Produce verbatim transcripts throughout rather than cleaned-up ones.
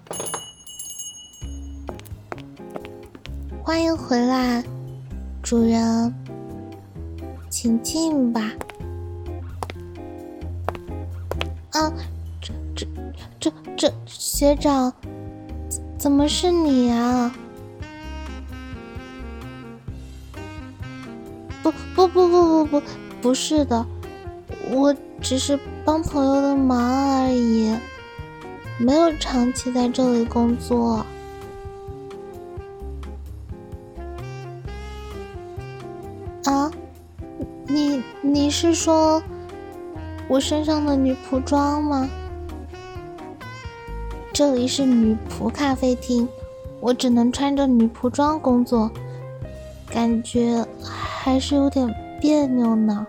欢迎回来，主人，请进吧。啊，这这这这学长，怎么是你啊？不不不不不不，不是的，我只是帮朋友的忙而已，没有长期在这里工作。啊，你你是说我身上的女仆装吗？这里是女仆咖啡厅，我只能穿着女仆装工作，感觉还是有点别扭呢。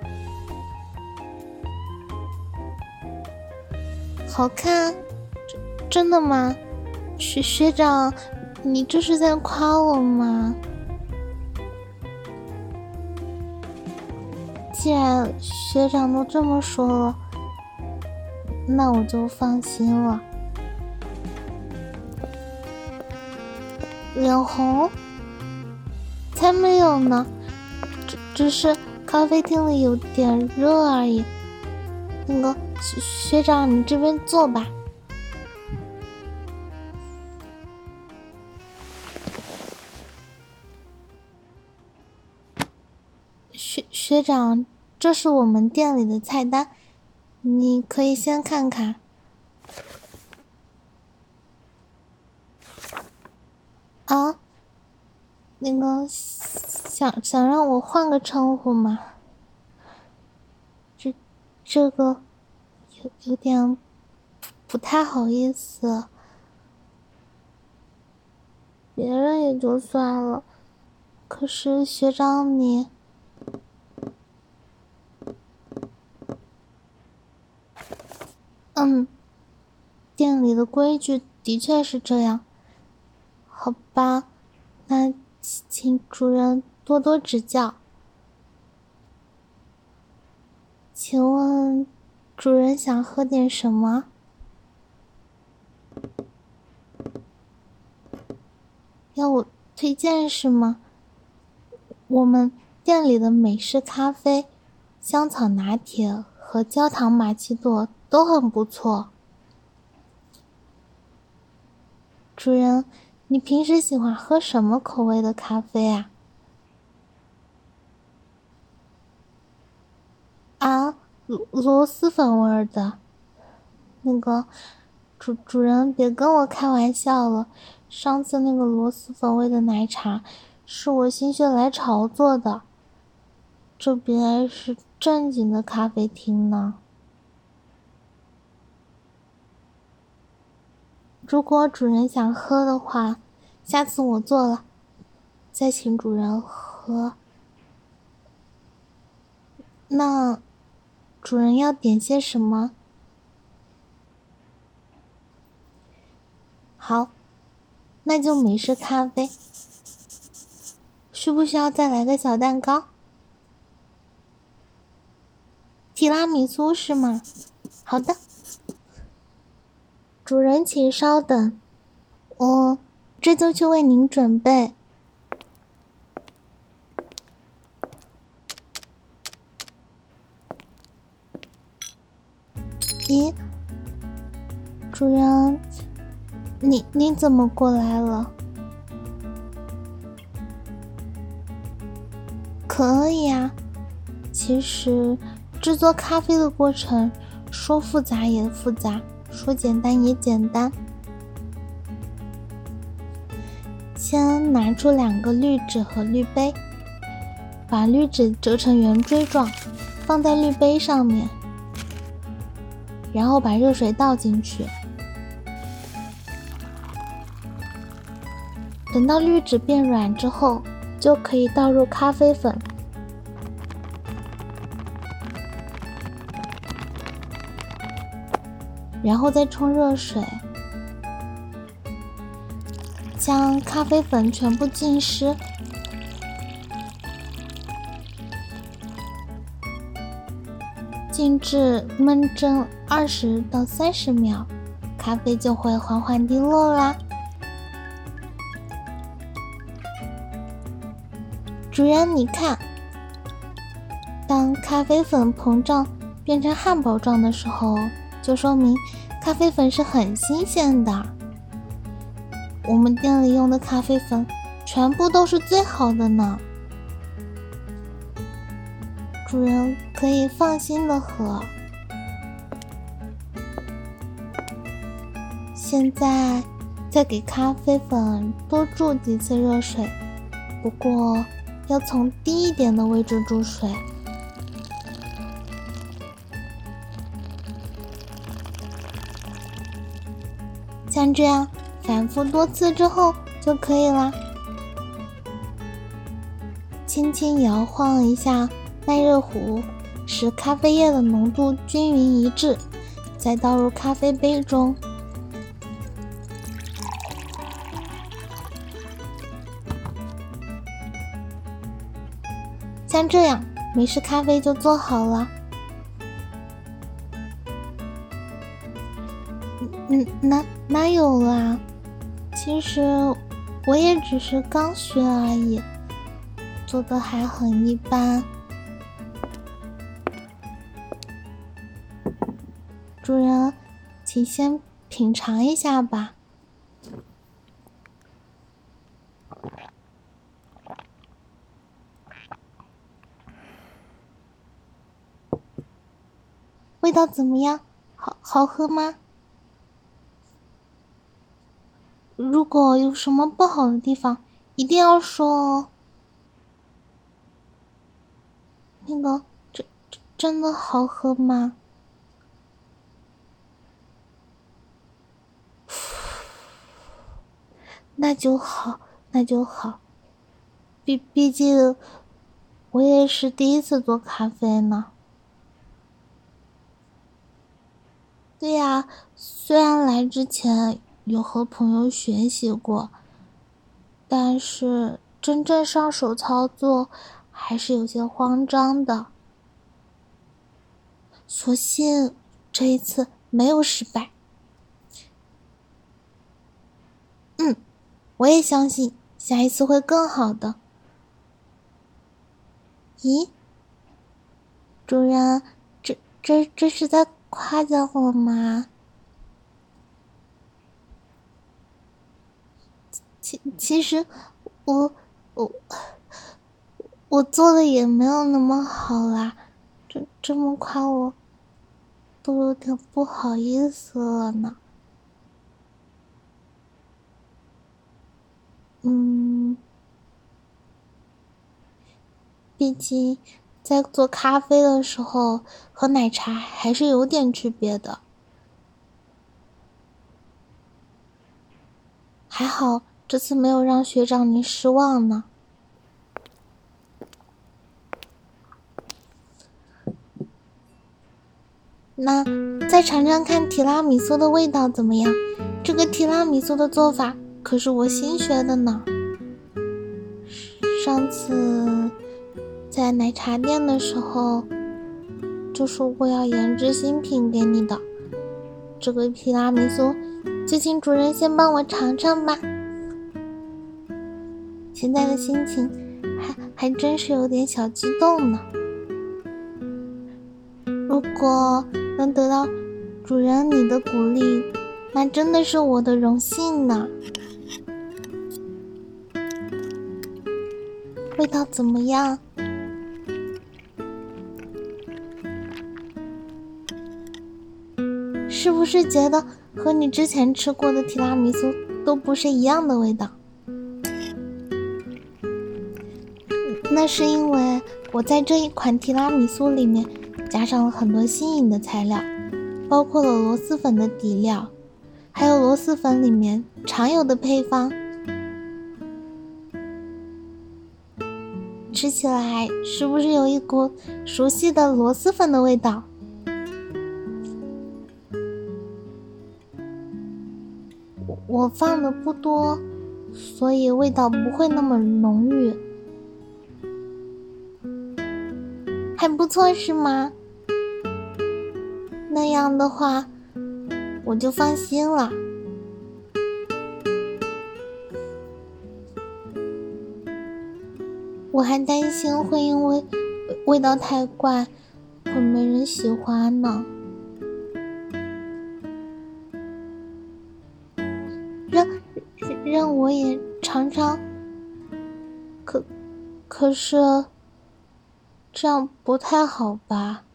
好看？真的吗？学学长，你这是在夸我吗？既然学长都这么说了，那我就放心了。脸红？才没有呢，只只是咖啡厅里有点热而已。那个学学长，你这边坐吧。学学长，这是我们店里的菜单，你可以先看看。啊，那个想想让我换个称呼吗？这这个有有点不太好意思，别人也就算了，可是学长你。嗯，店里的规矩的确是这样。好吧，那请主人多多指教。请问主人想喝点什么？要我推荐是吗？我们店里的美式咖啡、香草拿铁和焦糖玛奇朵都很不错。主人，你平时喜欢喝什么口味的咖啡啊？啊，螺螺蛳粉味儿的。那个主主人别跟我开玩笑了，上次那个螺蛳粉味的奶茶是我心血来潮做的，这边是正经的咖啡厅呢。如果主人想喝的话，下次我做了再请主人喝。那主人要点些什么？好，那就美式咖啡。需不需要再来个小蛋糕？提拉米苏是吗？好的。主人请稍等，我这就去为您准备。咦，主人，你你怎么过来了？可以啊，其实制作咖啡的过程说复杂也复杂，说简单也简单。先拿出两个滤纸和滤杯，把滤纸折成圆锥状，放在滤杯上面，然后把热水倒进去。等到滤纸变软之后，就可以倒入咖啡粉。然后再冲热水，将咖啡粉全部浸湿。静置焖蒸二十到三十秒， 咖啡就会缓缓滴落啦。主人，你看，当咖啡粉膨胀变成汉堡状的时候，就说明咖啡粉是很新鲜的。我们店里用的咖啡粉全部都是最好的呢。主人可以放心的喝。现在再给咖啡粉多注几次热水，不过要从低一点的位置注水。像这样反复多次之后就可以啦。轻轻摇晃一下耐热壶，使咖啡液的浓度均匀一致，再倒入咖啡杯中。像这样，美式咖啡就做好了。嗯，哪哪有啦？其实我也只是刚学而已，做的还很一般。主人，请先品尝一下吧。味道怎么样？好好喝吗？如果有什么不好的地方，一定要说哦。那个，这这真的好喝吗？那就好，那就好。毕毕竟，我也是第一次做咖啡呢。对呀，虽然来之前有和朋友学习过，但是真正上手操作还是有些慌张的。所幸这一次没有失败。嗯，我也相信下一次会更好的。咦，主人，这这这是在夸奖我吗？其其实我我我做的也没有那么好啦，这这么夸我都有点不好意思了呢。嗯，毕竟在做咖啡的时候和奶茶还是有点区别的。还好这次没有让学长您失望呢。那再尝尝看提拉米苏的味道怎么样？这个提拉米苏的做法可是我新学的呢。上次在奶茶店的时候就说过要研制新品给你的，这个提拉米苏就请主人先帮我尝尝吧。现在的心情还还真是有点小激动呢。如果能得到主人你的鼓励，那真的是我的荣幸呢。味道怎么样？是不是觉得和你之前吃过的提拉米苏都不是一样的味道？那是因为我在这一款提拉米苏里面加上了很多新颖的材料，包括了螺蛳粉的底料，还有螺蛳粉里面常有的配方。吃起来是不是有一股熟悉的螺蛳粉的味道？我放的不多，所以味道不会那么浓郁。还不错是吗？那样的话，我我就放心了。我还担心会因为味道太怪，会没人喜欢呢。让让我也尝尝，可可是这样不太好吧？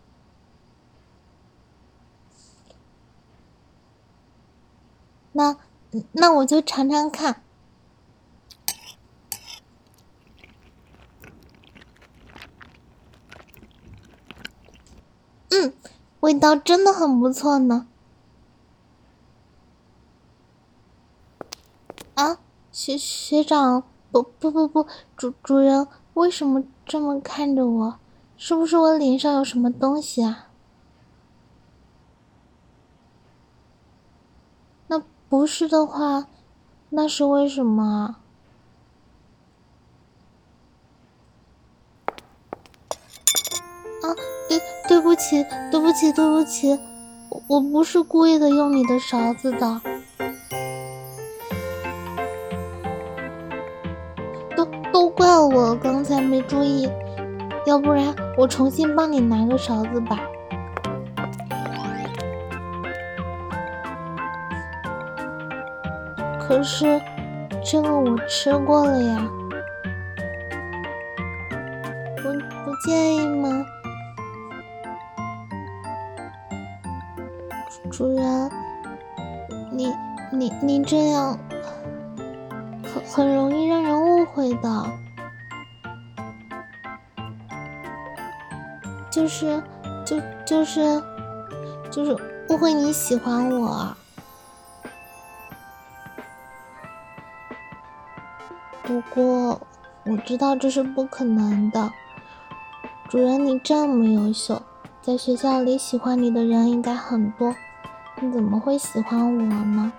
那那我就尝尝看。嗯，味道真的很不错呢。啊，学学长，不不不不，主主人为什么这么看着我？是不是我脸上有什么东西啊？那不是的话，那是为什么啊？啊，对对不起，对不起，对不起，我我不是故意的用你的勺子的。都都怪我刚才没注意，要不然我重新帮你拿个勺子吧。可是这个我吃过了呀，不不介意吗？主人，你你你这样很很容易让人误会的。就是就就是就是误会你喜欢我。不过我知道这是不可能的。主人，你这么优秀，在学校里喜欢你的人应该很多，你怎么会喜欢我呢？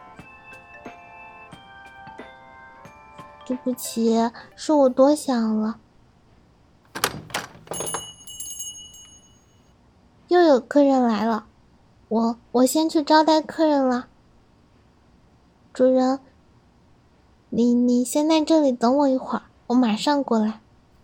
对不起，是我多想了。又有客人来了，我我先去招待客人了。主人，你你先在这里等我一会儿，我马上过来。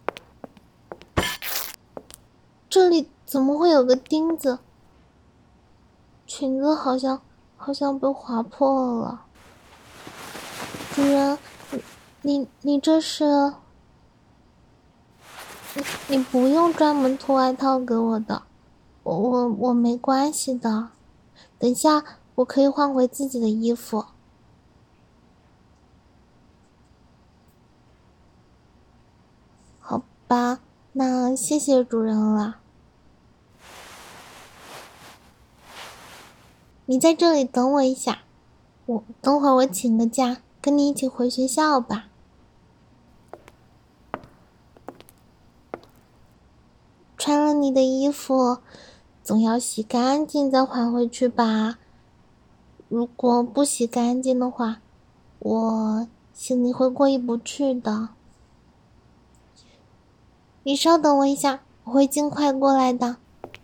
这里怎么会有个钉子？裙子好像好像被划破了。主人，你你你这是？你你不用专门脱外套给我的，我我我没关系的。等一下我可以换回自己的衣服。好吧，那谢谢主人了。你在这里等我一下，我等会儿我请个假，跟你一起回学校吧。穿了你的衣服，总要洗干净再还回去吧。如果不洗干净的话，我心里会过意不去的。你稍等我一下，我会尽快过来的。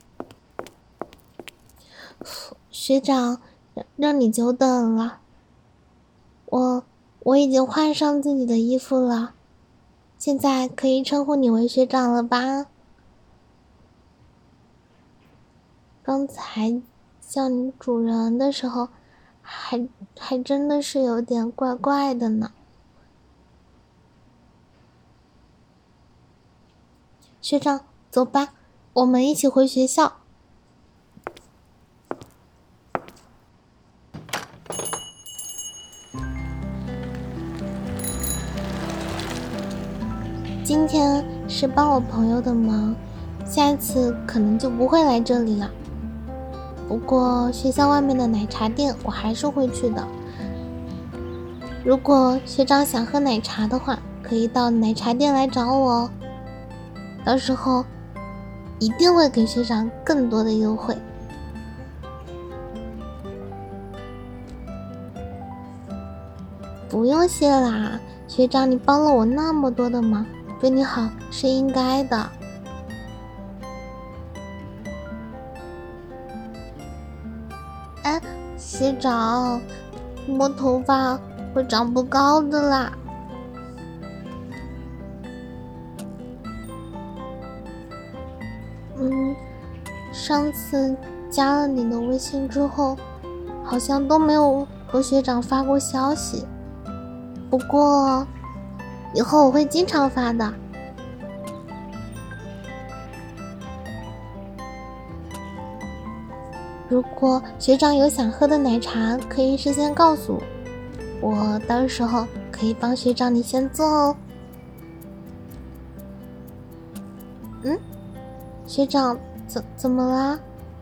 学长，让你久等了。我我已经换上自己的衣服了，现在可以称呼你为学长了吧？刚才叫你主人的时候，还还真的是有点怪怪的呢。学长，走吧，我们一起回学校。今天是帮我朋友的忙，下次可能就不会来这里了。不过学校外面的奶茶店我还是会去的。如果学长想喝奶茶的话，可以到奶茶店来找我哦。到时候一定会给学长更多的优惠。不用谢啦，学长你帮了我那么多的忙，对你好是应该的。哎， 学长，摸头发会长不高的啦。嗯，上次加了你的微信之后，好像都没有和学长发过消息。不过，以后我会经常发的。如果学长有想喝的奶茶，可以事先告诉我，我到时候可以帮学长你先做哦。嗯，学长怎怎么啦？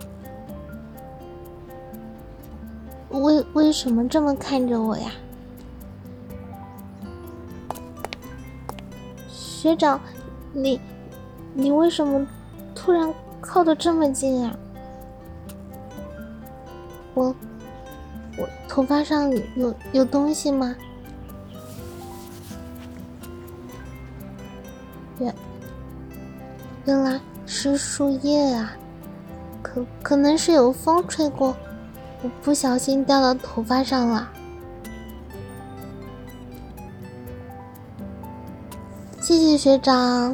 为为什么这么看着我呀？学长，你你为什么突然靠得这么近啊？我我头发上有有东西吗？原原来是树叶啊，可可能是有风吹过，我不小心掉到头发上了。谢谢学长。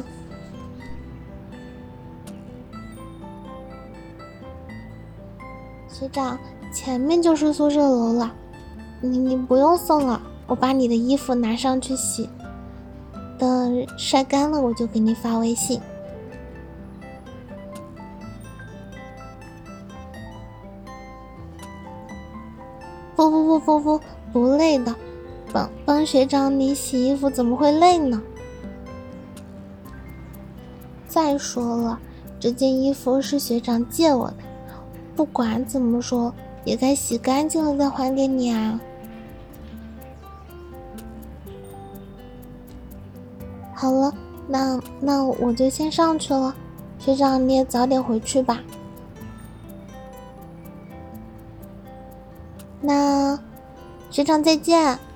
学长，前面就是宿舍楼了，你你不用送了，我把你的衣服拿上去洗，等晒干了我就给你发微信。不不不不不不累的，帮帮学长你洗衣服怎么会累呢？再说了，这件衣服是学长借我的，不管怎么说也该洗干净了再还给你啊。好了，那那我就先上去了，学长你也早点回去吧。那学长再见。